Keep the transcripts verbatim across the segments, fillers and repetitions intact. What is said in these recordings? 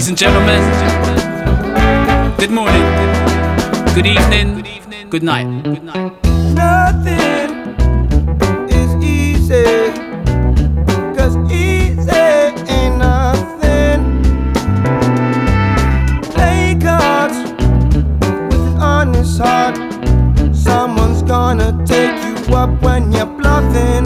Ladies and gentlemen, good morning, good evening, good night. Nothing is easy, 'cause easy ain't nothing. Play cards with an honest heart. Someone's gonna take you up when you're bluffing.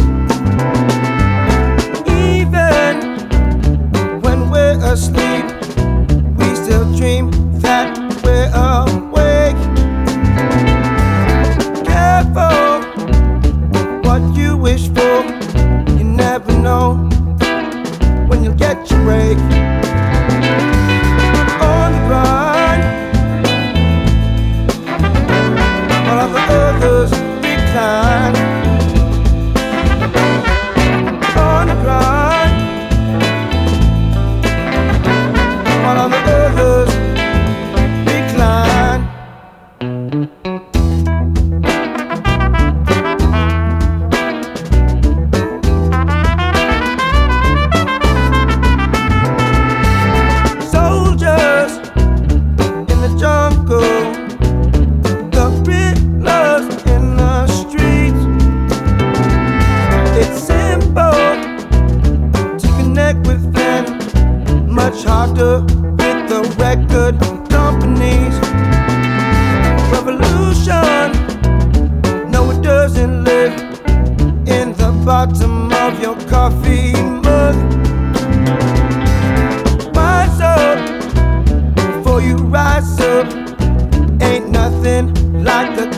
Even when we're asleep, we still dream that we're awake. Careful what you wish for, you never know when you'll get your break. On the grind, while all the others decline. On the grind, while all the others decline. Soldiers in the jungle, gorillas in the streets. It's simple to connect with them, much harder with the record companies. Revolution, no, it doesn't live in the bottom of your coffee mug. Wise up before you rise up. Ain't nothing like the